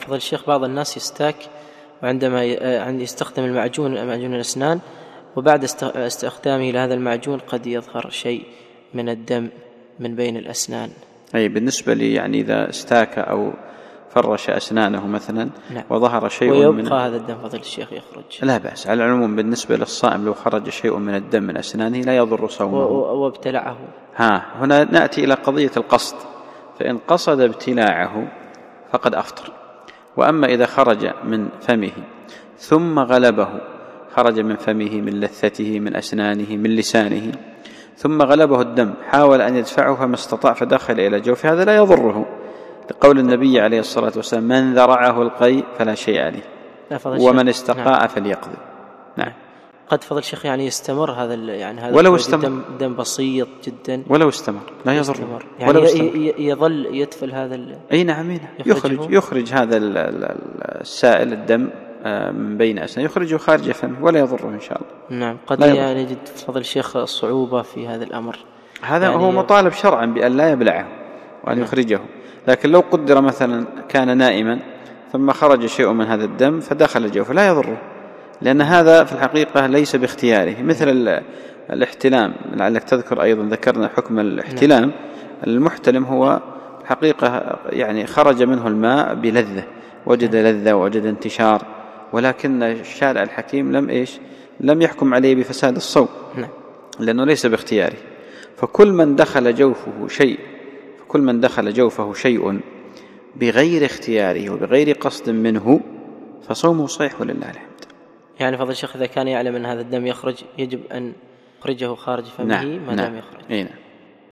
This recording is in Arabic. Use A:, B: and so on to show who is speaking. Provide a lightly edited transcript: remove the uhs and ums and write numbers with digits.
A: فضل الشيخ بعض الناس يستاك وعندما يستخدم معجون الأسنان، وبعد استخدامه لهذا المعجون قد يظهر شيء من الدم من بين الأسنان.
B: أي بالنسبة لي يعني إذا استاك أو فرش أسنانه مثلا وظهر شيء
A: ويبقى هذا الدم فضل الشيخ يخرج،
B: لا بأس. على العموم بالنسبة للصائم لو خرج شيء من الدم من أسنانه لا يضر صومه
A: وابتلعه.
B: هنا نأتي إلى قضية القصد، فإن قصد ابتلاعه فقد أفطر. وأما إذا خرج من فمه ثم غلبه، خرج من فمه من لثته من أسنانه من لسانه ثم غلبه الدم حاول أن يدفعه فما استطاع فدخل إلى جوفه، هذا لا يضره، لقول النبي عليه الصلاة والسلام: من ذرعه القيء فلا شيء عليه ومن استقاء فليقضي. نعم.
A: قد فضل الشيخ يعني يستمر هذا هذا
B: ولو استمر
A: دم بسيط جدا،
B: ولو استمر لا يضر،
A: يعني يظل يدفل هذا
B: أي نعم، يخرج هذا السائل الدم من بين أسنانه، يخرجه خارج فمه ولا يضره إن شاء الله.
A: نعم. قد يجد فضل الشيخ صعوبة في هذا الأمر،
B: هذا هو مطالب شرعا بأن لا يبلعه وأن يخرجه، لكن لو قدر مثلا كان نائما ثم خرج شيء من هذا الدم فدخل جوفه لا يضره، لأن هذا في الحقيقة ليس باختياره، مثل الاحتلام. لعلك تذكر أيضا ذكرنا حكم الاحتلام. المحتلم هو الحقيقة يعني خرج منه الماء بلذة، وجد لذة ووجد انتشار، ولكن الشارع الحكيم لم يحكم عليه بفساد الصوم لأنه ليس باختياره. فكل من دخل جوفه شيء بغير اختياره وبغير قصد منه فصومه صحيح ولله الحمد.
A: يعني فضل الشيخ إذا كان يعلم أن هذا الدم يخرج يجب أن يخرجه خارج فمه ما دام يخرج.